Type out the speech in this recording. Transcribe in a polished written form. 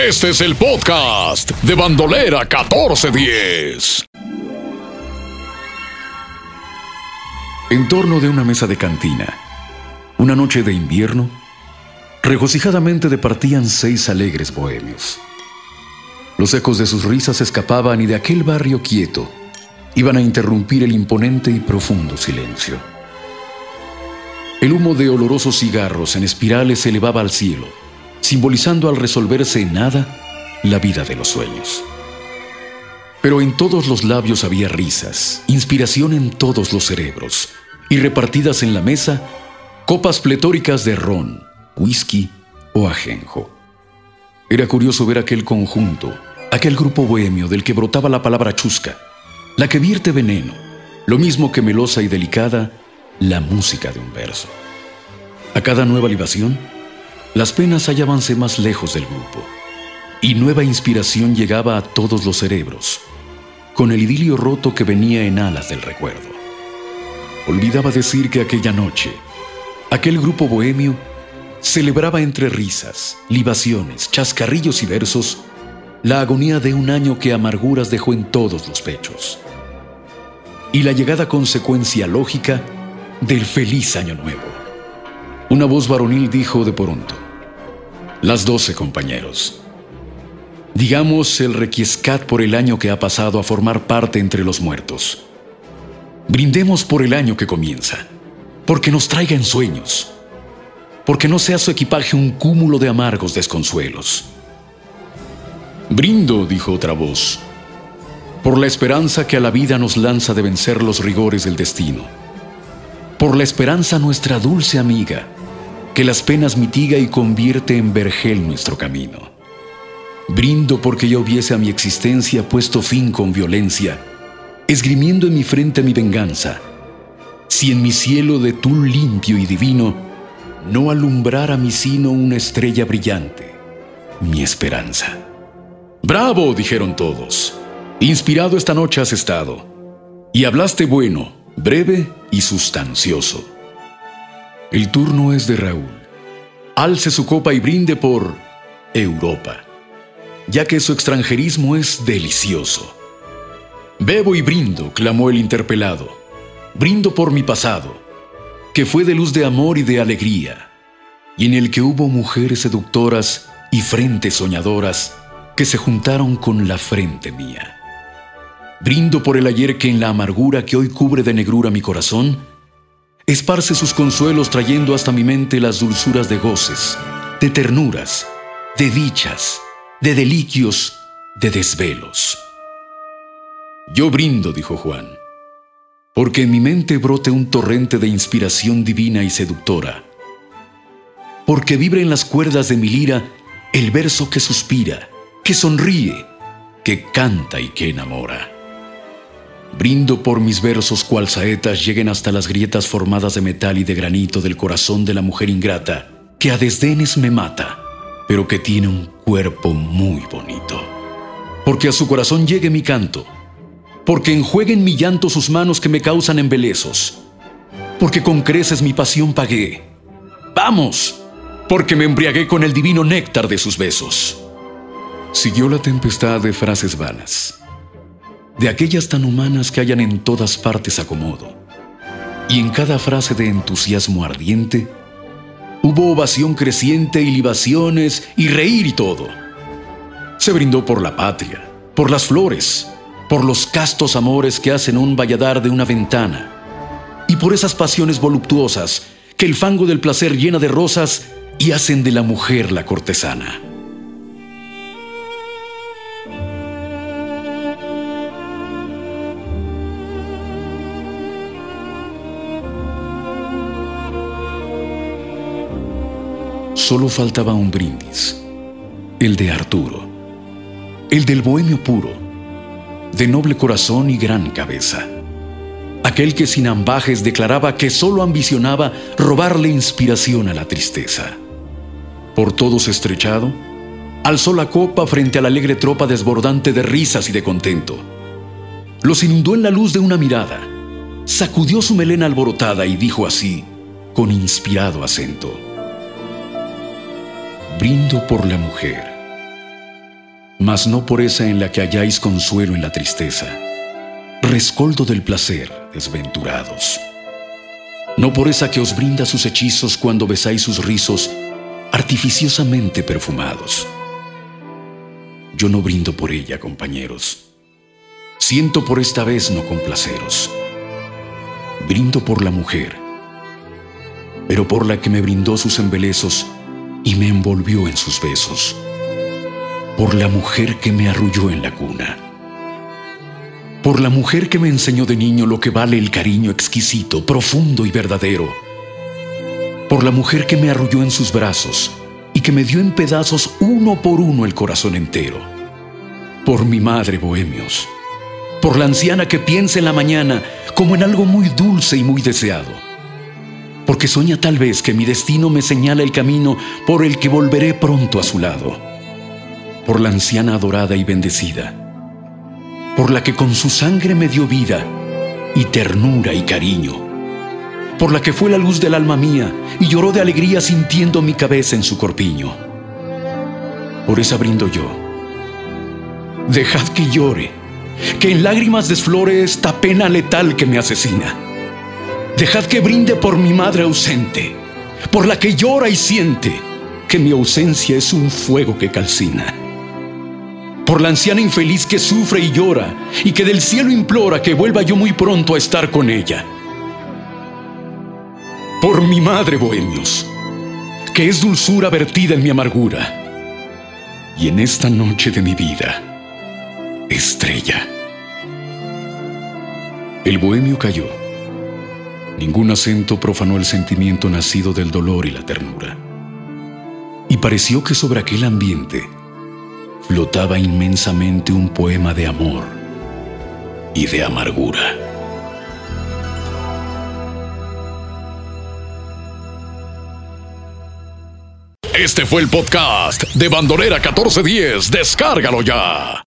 Este es el podcast de Bandolera 1410. En torno de una mesa de cantina, una noche de invierno, regocijadamente departían 6 alegres bohemios. Los ecos de sus risas escapaban y de aquel barrio quieto iban a interrumpir el imponente y profundo silencio. El humo de olorosos cigarros en espirales se elevaba al cielo, simbolizando al resolverse en nada la vida de los sueños. Pero en todos los labios había risas, inspiración en todos los cerebros, y repartidas en la mesa, copas pletóricas de ron, whisky o ajenjo. Era curioso ver aquel conjunto, aquel grupo bohemio del que brotaba la palabra chusca, la que vierte veneno, lo mismo que melosa y delicada, la música de un verso. A cada nueva libación, las penas hallábanse más lejos del grupo, y nueva inspiración llegaba a todos los cerebros, con el idilio roto que venía en alas del recuerdo. Olvidaba decir que aquella noche, aquel grupo bohemio celebraba entre risas, libaciones, chascarrillos y versos la agonía de un año que amarguras dejó en todos los pechos, y la llegada consecuencia lógica del feliz año nuevo. Una voz varonil dijo de pronto: las 12, compañeros. Digamos el requiescat por el año que ha pasado a formar parte entre los muertos. Brindemos por el año que comienza, porque nos traiga ensueños, porque no sea su equipaje un cúmulo de amargos desconsuelos. Brindo, dijo otra voz, por la esperanza que a la vida nos lanza de vencer los rigores del destino, por la esperanza nuestra dulce amiga, que las penas mitiga y convierte en vergel nuestro camino. Brindo porque yo hubiese a mi existencia puesto fin con violencia, esgrimiendo en mi frente mi venganza, si en mi cielo de tul limpio y divino no alumbrara mi sino una estrella brillante, mi esperanza. ¡Bravo!, dijeron todos. Inspirado esta noche has estado, y hablaste bueno, breve y sustancioso. El turno es de Raúl. Alce su copa y brinde por Europa, ya que su extranjerismo es delicioso. Bebo y brindo, clamó el interpelado. Brindo por mi pasado, que fue de luz de amor y de alegría, y en el que hubo mujeres seductoras y frentes soñadoras que se juntaron con la frente mía. Brindo por el ayer que en la amargura que hoy cubre de negrura mi corazón, esparce sus consuelos trayendo hasta mi mente las dulzuras de goces, de ternuras, de dichas, de deliquios, de desvelos. Yo brindo, dijo Juan, porque en mi mente brote un torrente de inspiración divina y seductora, porque vibre en las cuerdas de mi lira el verso que suspira, que sonríe, que canta y que enamora. Brindo por mis versos cual saetas lleguen hasta las grietas formadas de metal y de granito del corazón de la mujer ingrata, que a desdenes me mata, pero que tiene un cuerpo muy bonito. Porque a su corazón llegue mi canto, porque enjueguen mi llanto sus manos que me causan embelezos, porque con creces mi pasión pagué. ¡Vamos!, porque me embriagué con el divino néctar de sus besos. Siguió la tempestad de frases vanas, de aquellas tan humanas que hallan en todas partes acomodo, y en cada frase de entusiasmo ardiente hubo ovación creciente y libaciones y reír y todo. Se brindó por la patria, por las flores, por los castos amores que hacen un valladar de una ventana, y por esas pasiones voluptuosas que el fango del placer llena de rosas y hacen de la mujer la cortesana. Solo faltaba un brindis, el de Arturo, el del bohemio puro, de noble corazón y gran cabeza, aquel que sin ambajes declaraba que solo ambicionaba robarle inspiración a la tristeza. Por todos estrechado, alzó la copa frente a la alegre tropa desbordante de risas y de contento. Los inundó en la luz de una mirada, sacudió su melena alborotada y dijo así, con inspirado acento: brindo por la mujer, mas no por esa en la que halláis consuelo en la tristeza, rescoldo del placer, desventurados. No por esa que os brinda sus hechizos cuando besáis sus rizos artificiosamente perfumados. Yo no brindo por ella, compañeros. Siento por esta vez no complaceros. Brindo por la mujer, pero por la que me brindó sus embelezos y me envolvió en sus besos. Por la mujer que me arrulló en la cuna. Por la mujer que me enseñó de niño lo que vale el cariño exquisito, profundo y verdadero. Por la mujer que me arrulló en sus brazos y que me dio en pedazos uno por uno el corazón entero. Por mi madre, bohemios. Por la anciana que piensa en la mañana como en algo muy dulce y muy deseado. Porque sueña tal vez que mi destino me señala el camino por el que volveré pronto a su lado. Por la anciana adorada y bendecida. Por la que con su sangre me dio vida y ternura y cariño. Por la que fue la luz del alma mía y lloró de alegría sintiendo mi cabeza en su corpiño. Por esa brindo yo. Dejad que llore, que en lágrimas desflore esta pena letal que me asesina. Dejad que brinde por mi madre ausente, por la que llora y siente que mi ausencia es un fuego que calcina. Por la anciana infeliz que sufre y llora y que del cielo implora que vuelva yo muy pronto a estar con ella. Por mi madre, bohemios, que es dulzura vertida en mi amargura. Y en esta noche de mi vida, estrella. El bohemio cayó. Ningún acento profanó el sentimiento nacido del dolor y la ternura. Y pareció que sobre aquel ambiente flotaba inmensamente un poema de amor y de amargura. Este fue el podcast de Bandolera 1410. Descárgalo ya.